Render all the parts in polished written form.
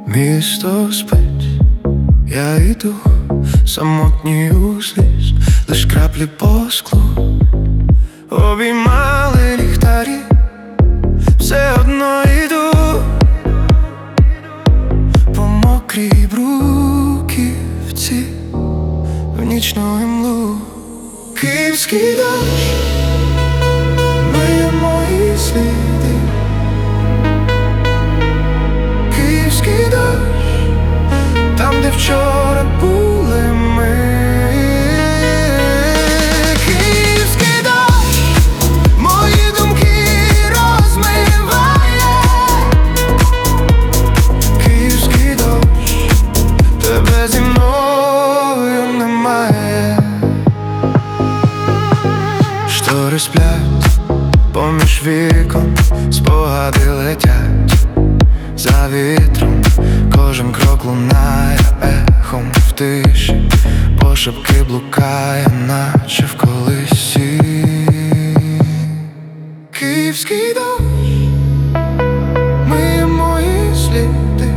Місто спить, я йду, самотній усліз, лиш краплі по склу обіймали ліхтарі, все одно йду по мокрій бруківці в нічну імлу. Київський дощ миє мої сліди. Київський дощ, там, де вчора були ми. Київський дощ, мої думки розмиває. Київський дощ, тебе зі мною немає. Штори сплять поміж вікон, спогади летять за вітром, кожен крок лунає ехом в тиші, пошепки блукає, наче в колисі. Київський дощ миє мої сліди.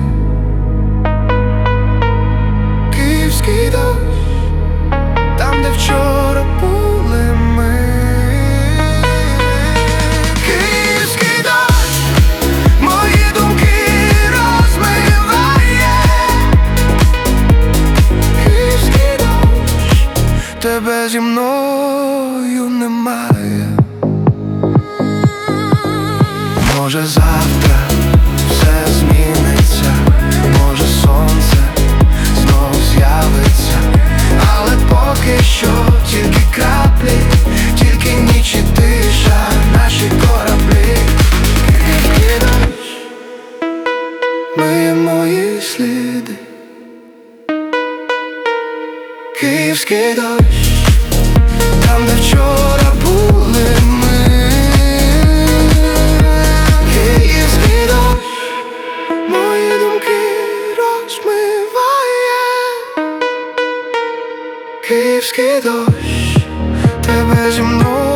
Київський дощ, там, де вчора були ми. Київський дощ, мої думки розмиває. Київський дощ, тебе зі мною немає. Може завтра все зміниться, може сонце знову з'явиться, але поки що тільки краплі, тільки ніч і тиша, наші кораблі. Київський дощ миє мої сліди. Київський дощ, там, де вчора були ми. Київський дощ, мої думки розмиває. Київський дощ, тебе зі мною